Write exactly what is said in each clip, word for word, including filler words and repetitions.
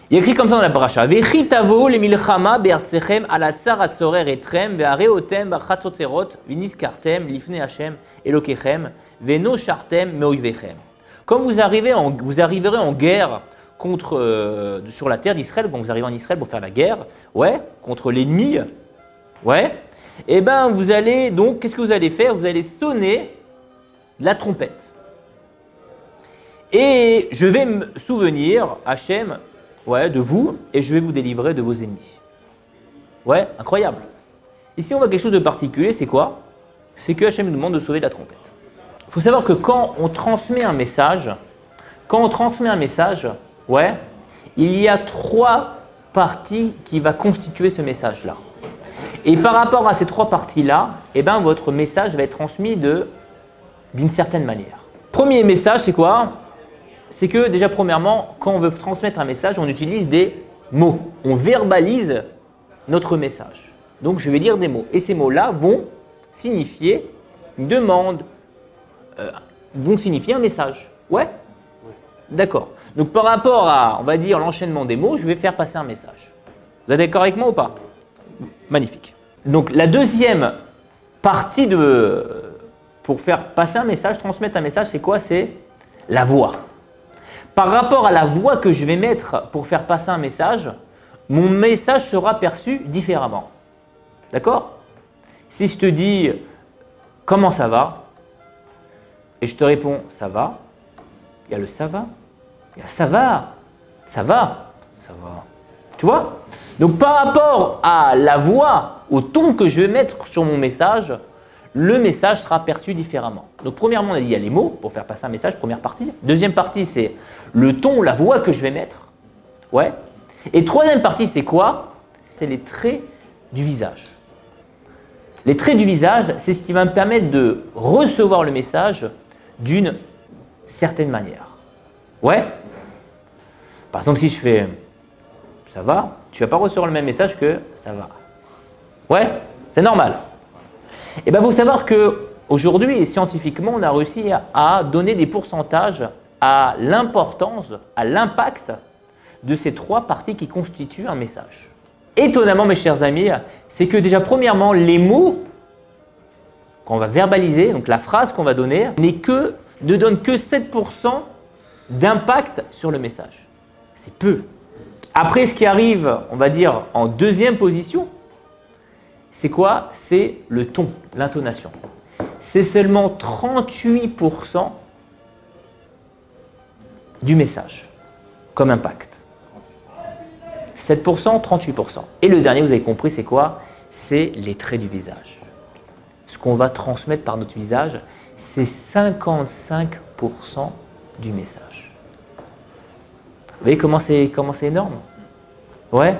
Il y a écrit comme ça dans la paracha. Vechi tavo le milchama be'artsechem ala tsar atzorer etrem ve'areotem b'chatzotzerot v'niskartem lifnei Hashem Elokechem ve'no shartem me'oivechem. Quand vous arrivez en, vous arriverez en guerre contre euh, sur la terre d'Israël, quand vous arrivez en Israël pour faire la guerre, ouais, contre l'ennemi, ouais, et ben vous allez donc, qu'est-ce que vous allez faire? Vous allez sonner la trompette. Et je vais me souvenir, Hachem, ouais, de vous, et je vais vous délivrer de vos ennemis. Ouais, incroyable. Ici, on voit quelque chose de particulier, c'est quoi? C'est que Hachem nous demande de sauver la trompette. Il faut savoir que quand on transmet un message, quand on transmet un message, ouais, il y a trois parties qui vont constituer ce message-là. Et par rapport à ces trois parties-là, eh ben, votre message va être transmis de, d'une certaine manière. Premier message, c'est quoi? C'est que déjà, premièrement, quand on veut transmettre un message, on utilise des mots. On verbalise notre message. Donc, je vais dire des mots. Et ces mots-là vont signifier une demande, euh, vont signifier un message. Ouais? D'accord. Donc, par rapport à, on va dire, l'enchaînement des mots, je vais faire passer un message. Vous êtes d'accord avec moi ou pas? Magnifique. Donc, la deuxième partie de, pour faire passer un message, transmettre un message, c'est quoi? C'est la voix. Par rapport à la voix que je vais mettre pour faire passer un message, mon message sera perçu différemment. D'accord? Si je te dis « Comment ça va ?» et je te réponds « Ça va », il y a le « ça va », il y a « ça va », « ça va », « ça va ». Tu vois? Donc par rapport à la voix, au ton que je vais mettre sur mon message, le message sera perçu différemment. Donc premièrement, on a dit il y a les mots pour faire passer un message, première partie. Deuxième partie, c'est le ton, la voix que je vais mettre. Ouais. Et troisième partie, c'est quoi? C'est les traits du visage. Les traits du visage, c'est ce qui va me permettre de recevoir le message d'une certaine manière. Ouais. Par exemple, si je fais « ça va », tu ne vas pas recevoir le même message que « ça va ». Ouais, c'est normal. Et bien, il faut savoir qu'aujourd'hui, scientifiquement, on a réussi à donner des pourcentages à l'importance, à l'impact de ces trois parties qui constituent un message. Étonnamment, mes chers amis, c'est que déjà, premièrement, les mots qu'on va verbaliser, donc la phrase qu'on va donner, n'est que, ne donne que sept pour cent d'impact sur le message. C'est peu. Après, ce qui arrive, on va dire, en deuxième position, c'est quoi? C'est le ton, l'intonation. C'est seulement trente-huit pour cent du message comme impact. sept pour cent, trente-huit pour cent. Et le dernier, vous avez compris, c'est quoi? C'est les traits du visage. Ce qu'on va transmettre par notre visage, c'est cinquante-cinq pour cent du message. Vous voyez comment c'est, comment c'est énorme? Ouais.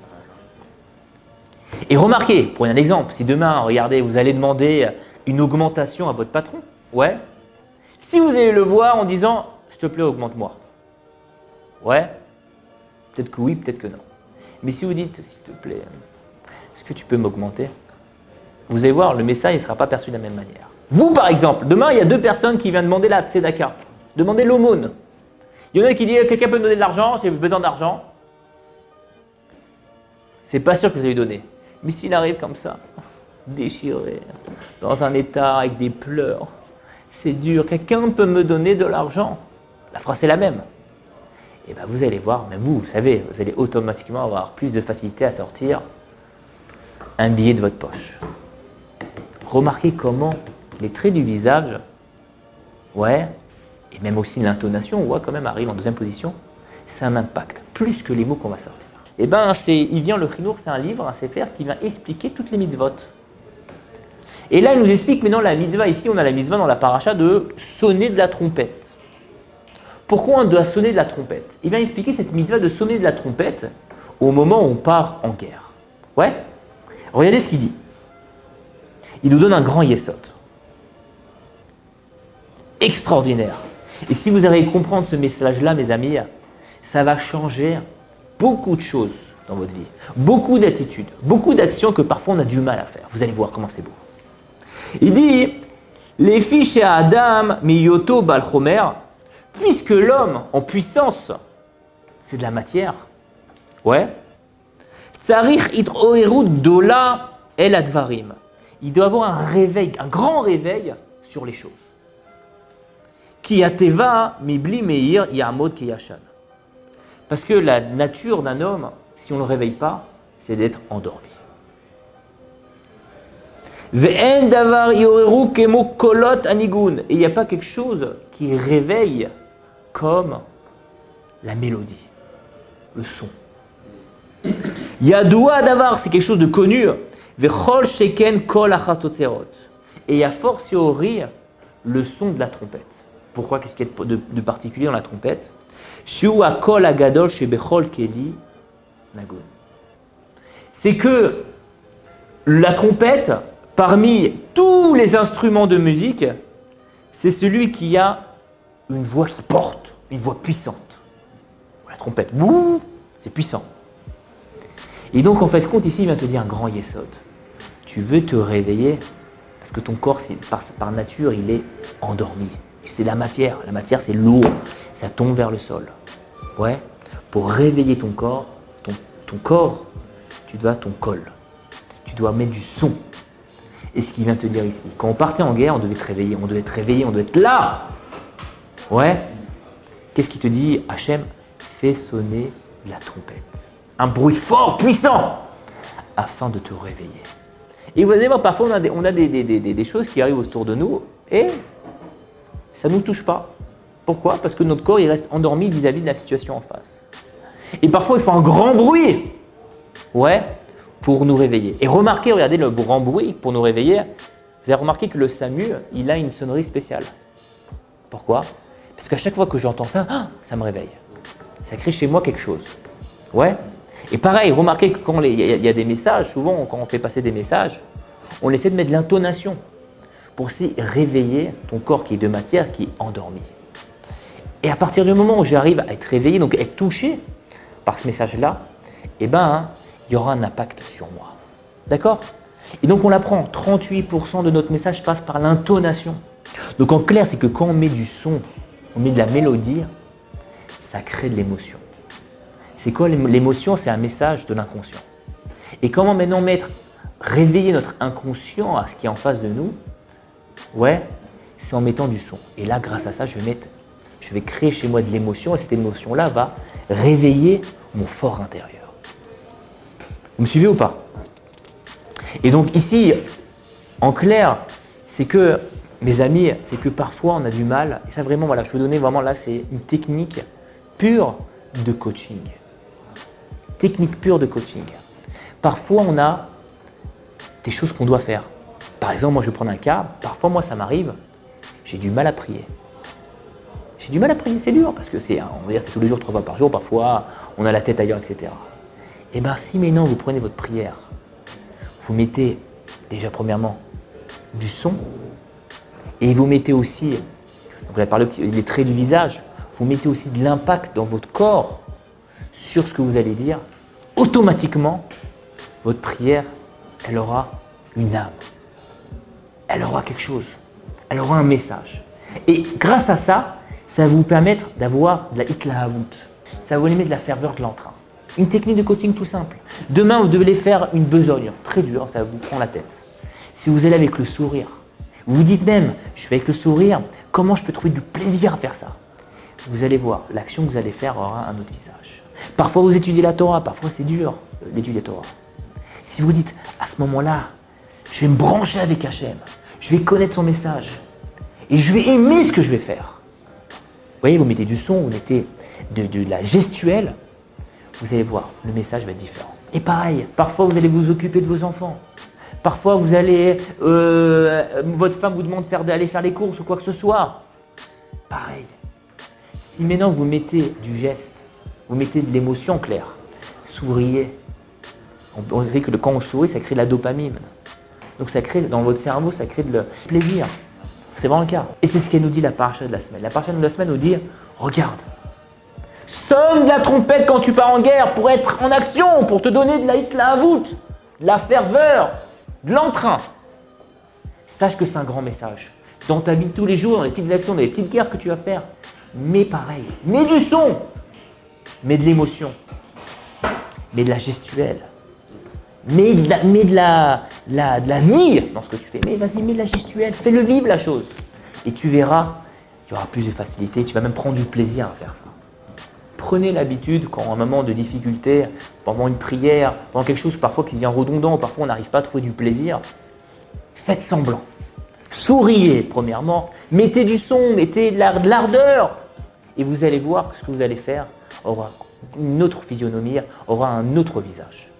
Et remarquez, prenez un exemple, si demain, regardez, vous allez demander une augmentation à votre patron, ouais. Si vous allez le voir en disant, s'il te plaît, augmente-moi. Ouais. Peut-être que oui, peut-être que non. Mais si vous dites, s'il te plaît, est-ce que tu peux m'augmenter? Vous allez voir, le message ne sera pas perçu de la même manière. Vous, par exemple, demain, il y a deux personnes qui viennent demander la tzedaka, demander l'aumône. Il y en a qui disent, quelqu'un peut me donner de l'argent, j'ai besoin d'argent. C'est pas sûr que vous allez lui donner. Mais s'il arrive comme ça, déchiré, dans un état avec des pleurs, c'est dur, quelqu'un peut me donner de l'argent. La phrase est la même. Et bien vous allez voir, même vous, vous savez, vous allez automatiquement avoir plus de facilité à sortir un billet de votre poche. Remarquez comment les traits du visage, ouais, et même aussi l'intonation, on voit quand même arrive en deuxième position, c'est un impact, plus que les mots qu'on va sortir. Et bien, c'est, il vient le Chinour, c'est un livre, un sefer qui vient expliquer toutes les mitzvot. Et là, il nous explique maintenant la mitzvah, ici on a la mitzvah dans la paracha de sonner de la trompette. Pourquoi on doit sonner de la trompette? Il vient expliquer cette mitzvah de sonner de la trompette au moment où on part en guerre. Ouais? Regardez ce qu'il dit. Il nous donne un grand yesod. Extraordinaire. Et si vous arrivez à comprendre ce message-là, mes amis, ça va changer beaucoup de choses dans votre vie. Beaucoup d'attitudes, beaucoup d'actions que parfois on a du mal à faire. Vous allez voir comment c'est beau. Il dit, les fiches à Adam, miyoto bal chomer, puisque l'homme en puissance, c'est de la matière, Ouais. Tsarich it'oeru dola el advarim. Il doit avoir un réveil, un grand réveil sur les choses. Ki ateva mibli meir yamod kiyashan. Parce que la nature d'un homme, si on ne le réveille pas, c'est d'être endormi. Ve'en davar yoreru kemo kolot anigun. Et il n'y a pas quelque chose qui réveille comme la mélodie, le son. Yadoua davar, c'est quelque chose de connu. Ve'chol sheken kol achatotserot. Et a fortiori le son de la trompette. Pourquoi? Qu'est-ce qu'il y a de, de particulier dans la trompette? Shu akol agadol shebechol keli nagun. C'est que la trompette, parmi tous les instruments de musique, c'est celui qui a une voix qui porte, une voix puissante. La trompette, c'est puissant. Et donc, en fait, compte ici, il vient te dire un grand yesod. Tu veux te réveiller parce que ton corps, par, par nature, il est endormi. C'est la matière. La matière, c'est lourd. Ça tombe vers le sol. Ouais. Pour réveiller ton corps, ton, ton corps, tu dois ton col. Tu dois mettre du son. Et ce qu'il vient te dire ici, quand on partait en guerre, on devait te réveiller, on devait te réveiller, on devait être là. Ouais. Qu'est-ce qu'il te dit? Hachem, fais sonner la trompette. Un bruit fort, puissant, afin de te réveiller. Et vous allez voir, parfois on a, des, on a des, des, des, des choses qui arrivent autour de nous et ça ne nous touche pas. Pourquoi? Parce que notre corps il reste endormi vis-à-vis de la situation en face. Et parfois il faut un grand bruit, ouais, pour nous réveiller. Et remarquez, regardez le grand bruit pour nous réveiller. Vous avez remarqué que le SAMU, il a une sonnerie spéciale. Pourquoi? Parce qu'à chaque fois que j'entends ça, ça me réveille. Ça crée chez moi quelque chose. Ouais. Et pareil, remarquez que quand il y, y a des messages, souvent quand on fait passer des messages, on essaie de mettre de l'intonation pour aussi réveiller ton corps qui est de matière, qui est endormi. Et à partir du moment où j'arrive à être réveillé, donc être touché par ce message-là, eh ben, hein, il y aura un impact sur moi. D'accord? Et donc on l'apprend, trente-huit pour cent de notre message passe par l'intonation. Donc en clair, c'est que quand on met du son, on met de la mélodie, ça crée de l'émotion. C'est quoi l'émotion? C'est un message de l'inconscient. Et comment maintenant mettre, réveiller notre inconscient à ce qui est en face de nous? Ouais, c'est en mettant du son. Et là, grâce à ça, je vais, mettre, je vais créer chez moi de l'émotion et cette émotion-là va réveiller mon fort intérieur. Vous me suivez ou pas? Et donc ici, en clair, c'est que, mes amis, c'est que parfois on a du mal. Et ça vraiment, voilà, je vais vous donner vraiment là, c'est une technique pure de coaching. Technique pure de coaching. Parfois, on a des choses qu'on doit faire. Par exemple, moi, je vais prendre un cas. Parfois, moi, ça m'arrive, j'ai du mal à prier. J'ai du mal à prier, c'est dur, parce que c'est, on va dire, c'est tous les jours, trois fois par jour. Parfois, on a la tête ailleurs, et cetera. Et bien, si maintenant, vous prenez votre prière, vous mettez déjà, premièrement, du son, et vous mettez aussi, donc là, parlé des traits du visage, vous mettez aussi de l'impact dans votre corps sur ce que vous allez dire, automatiquement, votre prière, elle aura une âme. Elle aura quelque chose. Elle aura un message. Et grâce à ça, ça va vous permettre d'avoir de la hitlahavut. Ça va vous mettre de la ferveur, de l'entrain. Une technique de coaching tout simple. Demain, vous devez faire une besogne. Très dur, ça va vous prendre la tête. Si vous allez avec le sourire, vous vous dites même, je vais avec le sourire, comment je peux trouver du plaisir à faire ça? Vous allez voir, l'action que vous allez faire aura un autre visage. Parfois, vous étudiez la Torah, parfois c'est dur d'étudier la Torah. Si vous dites, à ce moment-là, je vais me brancher avec Hachem, je vais connaître son message et je vais aimer ce que je vais faire. Vous voyez, vous mettez du son, vous mettez de, de la gestuelle, vous allez voir, le message va être différent. Et pareil, parfois vous allez vous occuper de vos enfants. Parfois vous allez, euh, votre femme vous demande d'aller faire les courses ou quoi que ce soit. Pareil. Si maintenant vous mettez du geste, vous mettez de l'émotion claire, souriez. On, on sait que quand on sourit, ça crée de la dopamine. Donc ça crée, dans votre cerveau, ça crée de le plaisir. C'est vraiment le cas. Et c'est ce qu'elle nous dit la paracha de la semaine. La paracha de la semaine nous dit, regarde, sonne la trompette quand tu pars en guerre pour être en action, pour te donner de la hitlahavut, de la ferveur, de l'entrain. Sache que c'est un grand message. Dans ta vie de tous les jours, dans les petites actions, dans les petites guerres que tu vas faire, mais pareil, mets du son, mets de l'émotion. mets de la gestuelle. Mets de la, mets de la, de la, de la mire dans ce que tu fais. Mais vas-y, mets de la gestuelle. Fais-le vivre la chose. Et tu verras, tu auras plus de facilité. Tu vas même prendre du plaisir à faire ça. Prenez l'habitude, quand un moment de difficulté, pendant une prière, pendant quelque chose parfois qui devient redondant, parfois on n'arrive pas à trouver du plaisir, faites semblant. Souriez premièrement, mettez du son, mettez de l'ardeur et vous allez voir que ce que vous allez faire aura une autre physionomie, aura un autre visage.